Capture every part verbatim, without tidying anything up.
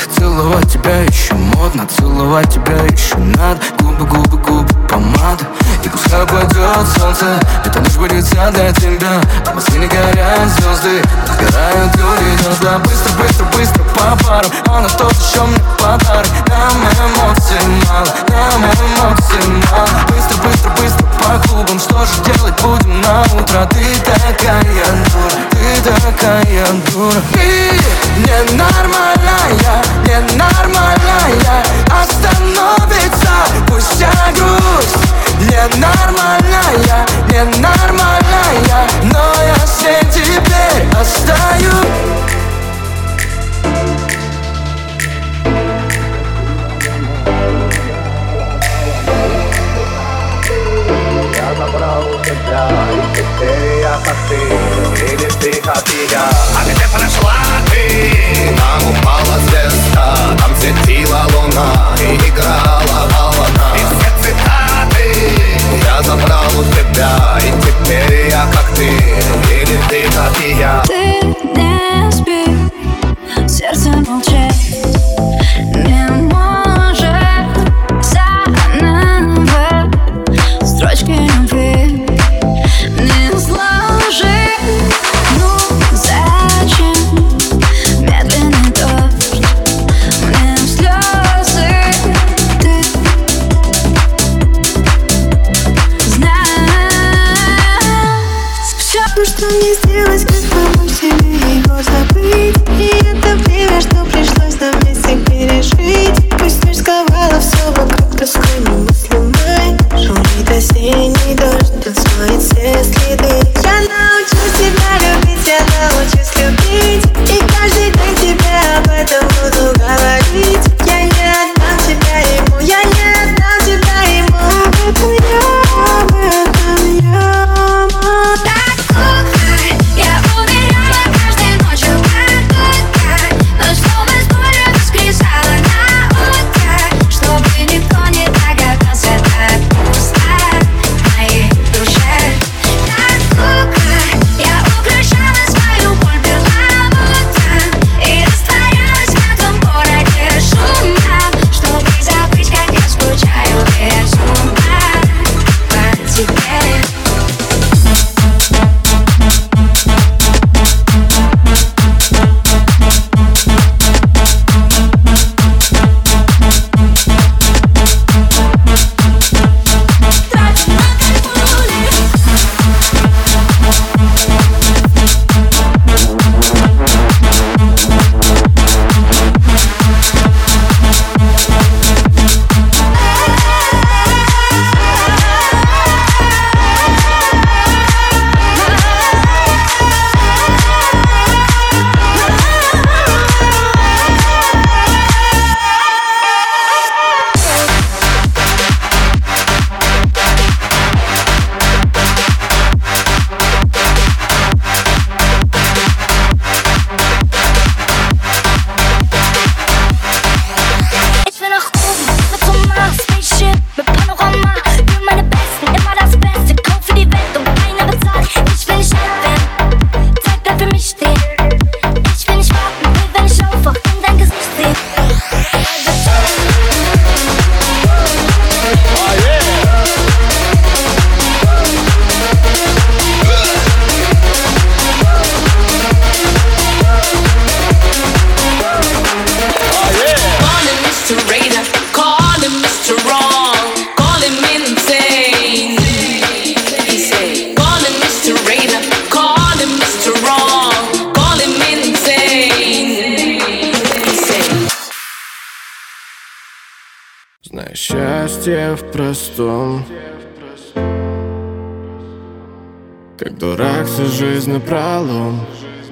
Целовать тебя еще модно, целовать тебя еще надо. Губы, губы, губы, помада. И пускай пойдет солнце, эта ночь будет вся для тебя. В Москве горят звезды, сгорают люди звезда. Быстро, быстро, быстро по парам, а на тот еще мне подарок. Нам эмоций мало, нам эмоций мало. Быстро, быстро, быстро по клубам, что же делать будем на утро? Ты такая дура, ты такая дура. Ты ненормальная, ненормальная. Остановится, пусть вся грусть. Ненормальная, ненормальная. Но я с ней теперь остаюсь. Я забрал тебя, и теперь я как ты, или ты как и я. А где прошла ты? Там упала звезда, там светила луна и играла волна. И все цитаты я забрал у тебя, и теперь я как ты, или ты как и я. Ты не спи, сердце молчит, не может заново строчки любви не сложи. Ну зачем медленный дождь мне в слезы? Ты знаешь все, что мне сделать, как помочь тебе его забыть. И это время, что пришлось нам вместе пережить. Пусть ночь сковала все вокруг тоской, но мысли мои. Шумит осенний дождь, танцует все следы. Я научусь тебя любить, я научусь любить. И каждый день тебе об этом буду говорить. Я не отдам тебя ему, я не отдам тебя ему. В этом я, в этом я. Так глухо, я умирала каждой ночью как будто. Но снова с болью воскресала на утро, чтобы никто не догадался, так пусто в моей душе. Так глухо, я украшала свою боль перламутром и растворялась в этом городе шумном, чтобы забыть, как я скучаю безумно по тебе. Знаешь, счастье в простом, как дурак всю жизнь напролом.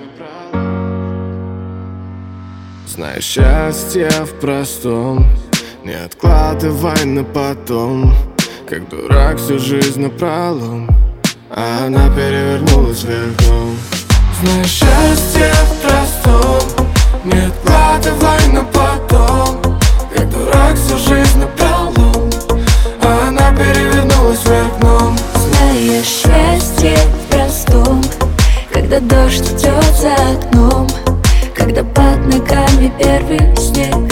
Знаешь, счастье в простом, не откладывай на потом, как дурак всю жизнь напролом, а она перевернулась вверх дном. Знаешь, счастье в простом, не откладывай на потом, как дурак всю жизнь напролом, а она перевернулась вверх дном. Знаешь, счастье в простом, когда дождь идет за окном, когда под ногами первый снег.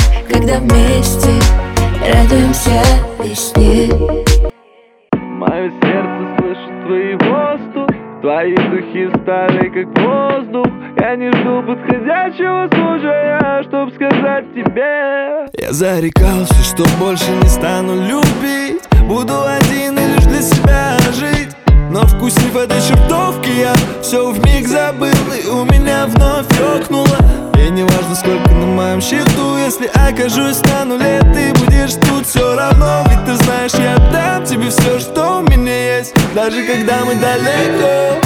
где-то вместе радуемся весне. Мое сердце слышит твоего стук, твои духи стали как воздух. Я не жду подходящего случая, чтоб сказать тебе. Я зарекался, что больше не стану любить, буду один и лишь для себя жить. Но вкусив этой чертовки, я все вмиг забыл, и у меня вновь ёкнуло. И не важно, сколько на моем счету, если окажусь на нуле, ты будешь тут все равно. Ведь ты знаешь, я отдам тебе все, что у меня есть, даже когда мы далеко.